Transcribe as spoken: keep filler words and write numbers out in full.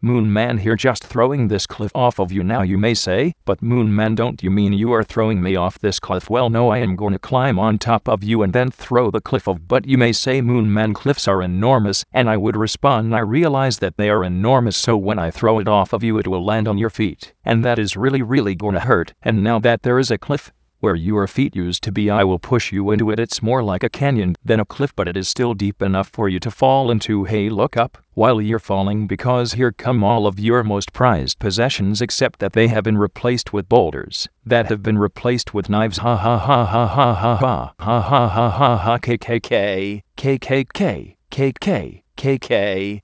Moon Man here, just throwing this cliff off of you now, you may say. But Moon Man, don't you mean you are throwing me off this cliff? Well, no, I am gonna climb on top of you and then throw the cliff off. But you may say, Moon Man, cliffs are enormous. And I would respond, I realize that they are enormous, so when I throw it off of you it will land on your feet. And that is really really gonna hurt. And now that there is a cliff where your feet used to be, I will push you into it. It's more like a canyon than a cliff, but it is still deep enough for you to fall into. Hey, look up while you're falling, because here come all of your most prized possessions, except that they have been replaced with boulders that have been replaced with knives. Ha ha ha ha ha ha ha ha ha ha ha ha. K K K K K K K K K K.